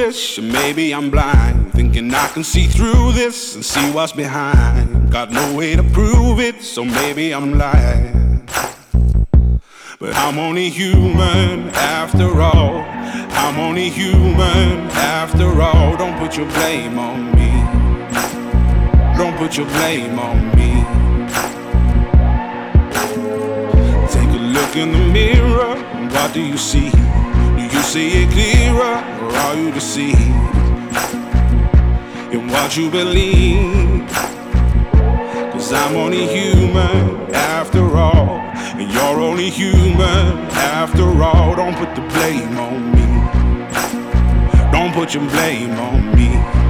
foolish, or maybe I'm blind, thinking I can see through this and see what's behind. Got no way to prove it, so maybe I'm lying. But I'm only human after all. I'm only human after all. Don't put your blame on me. Don't put your blame on me. Take a look in the mirror, and what do you see? Do you see it clearer, or are you deceived in what you believe? 'Cause I'm only human after all, and you're only human after all. Don't put the blame on me. Don't put your blame on me.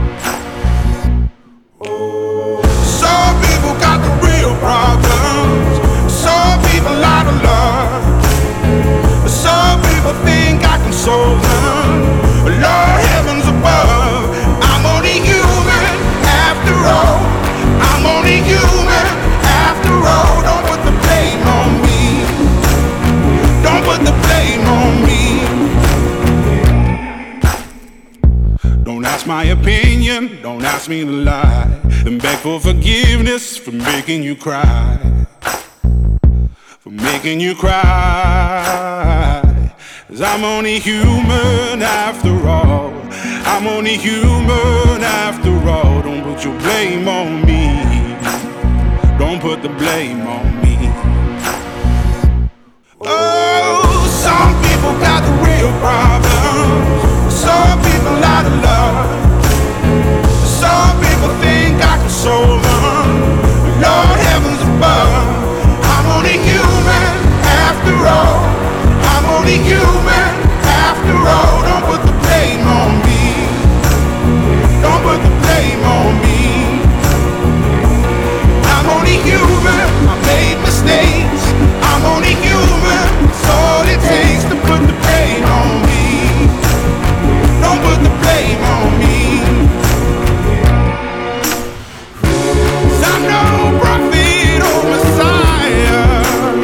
Some people got the real problems. Some people out of love. Some people think I can solve them. Lord, heavens above, I'm only human after all. I'm only human after all. Don't put the blame on me. Don't put the blame on me. Don't ask my opinion, don't ask me to lie, and beg for forgiveness for making you cry. For making you cry. 'Cause I'm only human after all. I'm only human after all. Don't put your blame on me. Don't put the blame on me. Oh, some people got the real problems. Some people out of love. Some people think I can solve them. Lord, heavens above, I'm only human after all. I'm only human after all. Don't put the blame on me. Don't put the blame on me. I'm only human, I made mistakes. I'm only human, it's all it takes to put the blame on me. Don't put the blame on me. 'Cause I'm no prophet or Messiah.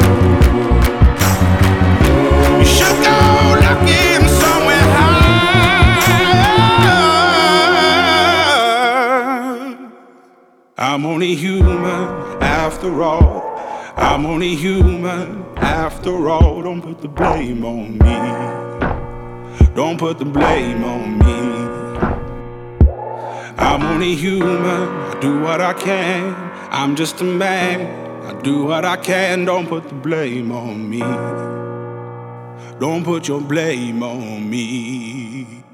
You should go looking somewhere higher. I'm only human after all. I'm only human after all. Don't put the blame on me. Don't put the blame on me. I'm only human, I do what I can. I'm just a man, I do what I can. Don't put the blame on me. Don't put your blame on me.